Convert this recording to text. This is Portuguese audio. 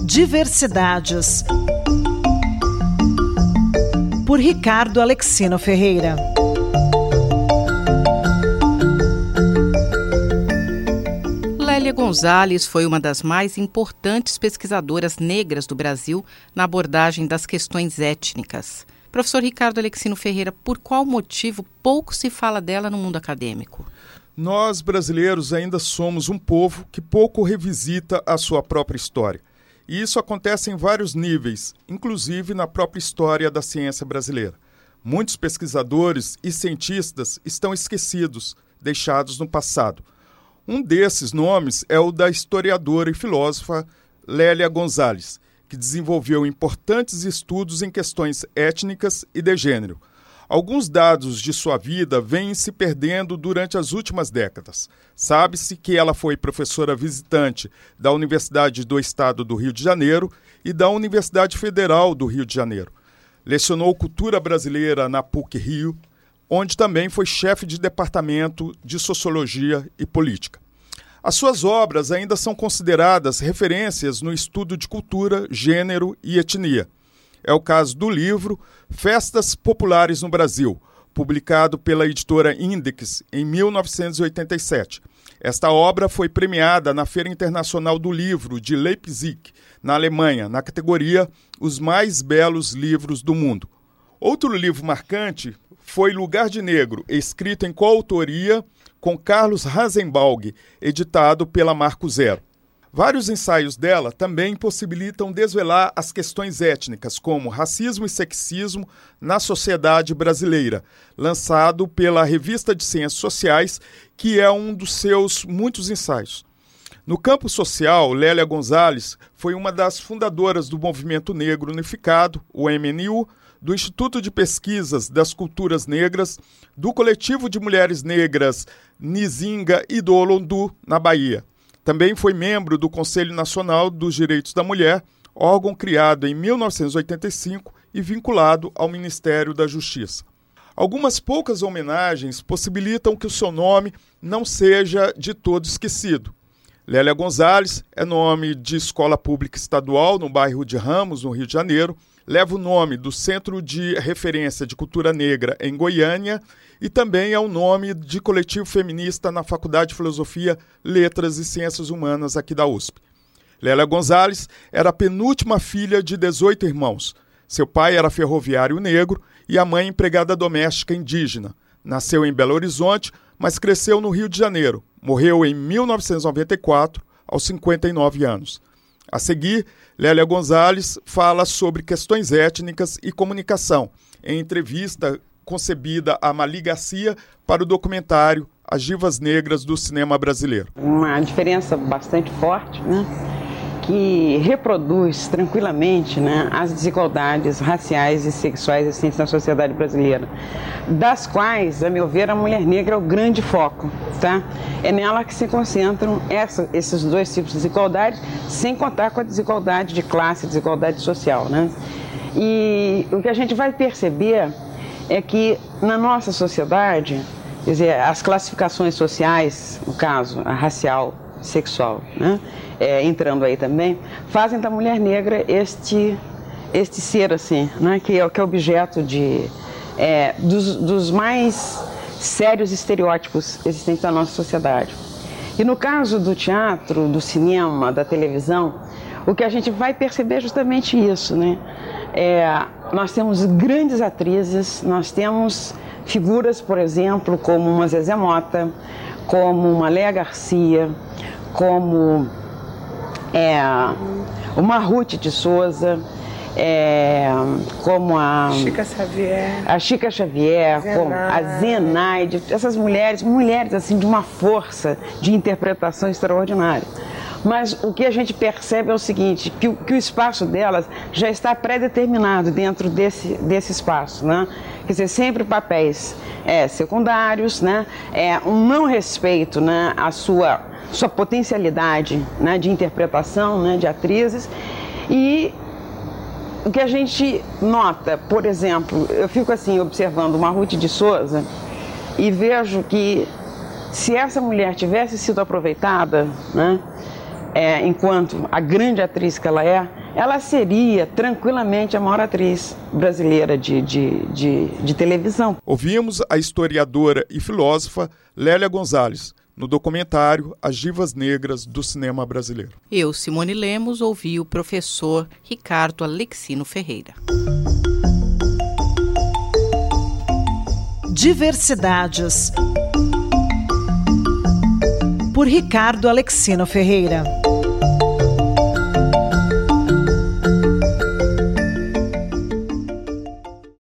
Diversidades, por Ricardo Alexino Ferreira. Lélia Gonzalez foi uma das mais importantes pesquisadoras negras do Brasil na abordagem das questões étnicas. Professor Ricardo Alexino Ferreira, por qual motivo pouco se fala dela no mundo acadêmico? Nós, brasileiros, ainda somos um povo que pouco revisita a sua própria história. E isso acontece em vários níveis, inclusive na própria história da ciência brasileira. Muitos pesquisadores e cientistas estão esquecidos, deixados no passado. Um desses nomes é o da historiadora e filósofa Lélia Gonzalez, que desenvolveu importantes estudos em questões étnicas e de gênero. Alguns dados de sua vida vêm se perdendo durante as últimas décadas. Sabe-se que ela foi professora visitante da Universidade do Estado do Rio de Janeiro e da Universidade Federal do Rio de Janeiro. Lecionou cultura brasileira na PUC-Rio, onde também foi chefe de departamento de Sociologia e Política. As suas obras ainda são consideradas referências no estudo de cultura, gênero e etnia. É o caso do livro Festas Populares no Brasil, publicado pela editora Index em 1987. Esta obra foi premiada na Feira Internacional do Livro de Leipzig, na Alemanha, na categoria Os Mais Belos Livros do Mundo. Outro livro marcante foi Lugar de Negro, escrito em coautoria com Carlos Rasenbalg, editado pela Marco Zero. Vários ensaios dela também possibilitam desvelar as questões étnicas, como racismo e sexismo na sociedade brasileira, lançado pela Revista de Ciências Sociais, que é um dos seus muitos ensaios. No campo social, Lélia Gonzalez foi uma das fundadoras do Movimento Negro Unificado, o MNU, do Instituto de Pesquisas das Culturas Negras, do Coletivo de Mulheres Negras Nizinga e do Olondu, na Bahia. Também foi membro do Conselho Nacional dos Direitos da Mulher, órgão criado em 1985 e vinculado ao Ministério da Justiça. Algumas poucas homenagens possibilitam que o seu nome não seja de todo esquecido. Lélia Gonzalez é nome de escola pública estadual no bairro de Ramos, no Rio de Janeiro, leva o nome do Centro de Referência de Cultura Negra em Goiânia e também é o nome de coletivo feminista na Faculdade de Filosofia, Letras e Ciências Humanas aqui da USP. Lélia Gonzalez era a penúltima filha de 18 irmãos. Seu pai era ferroviário negro e a mãe empregada doméstica indígena. Nasceu em Belo Horizonte, mas cresceu no Rio de Janeiro. Morreu em 1994, aos 59 anos. A seguir, Lélia Gonzalez fala sobre questões étnicas e comunicação, em entrevista concebida a Mali Garcia para o documentário As Divas Negras do Cinema Brasileiro. Uma diferença bastante forte, que reproduz tranquilamente, as desigualdades raciais e sexuais existentes na sociedade brasileira, das quais, a meu ver, a mulher negra é o grande foco. É nela que se concentram esses dois tipos de desigualdade, sem contar com a desigualdade de classe, a desigualdade social. E o que a gente vai perceber é que na nossa sociedade, quer dizer, as classificações sociais, no caso, a racial, sexual, entrando aí também, fazem da mulher negra este ser assim, que é objeto dos mais sérios estereótipos existentes na nossa sociedade. E no caso do teatro, do cinema, da televisão, o que a gente vai perceber é justamente isso, nós temos grandes atrizes, nós temos figuras, por exemplo, como uma Zezé Mota, como uma Léa Garcia, como uma Ruth de Souza, como a Chica Xavier, como a Zenaide, essas mulheres assim, de uma força de interpretação extraordinária. Mas o que a gente percebe é o seguinte, que o espaço delas já está pré-determinado dentro desse espaço, Quer dizer, sempre papéis secundários, um não respeito à sua potencialidade de interpretação, de atrizes. E o que a gente nota, por exemplo, eu fico assim observando uma Ruth de Souza e vejo que se essa mulher tivesse sido aproveitada, enquanto a grande atriz que ela seria tranquilamente a maior atriz brasileira de televisão. Ouvimos a historiadora e filósofa Lélia Gonzalez, no documentário As Divas Negras do Cinema Brasileiro. Eu, Simone Lemos, ouvi o professor Ricardo Alexino Ferreira. Diversidades, por Ricardo Alexino Ferreira.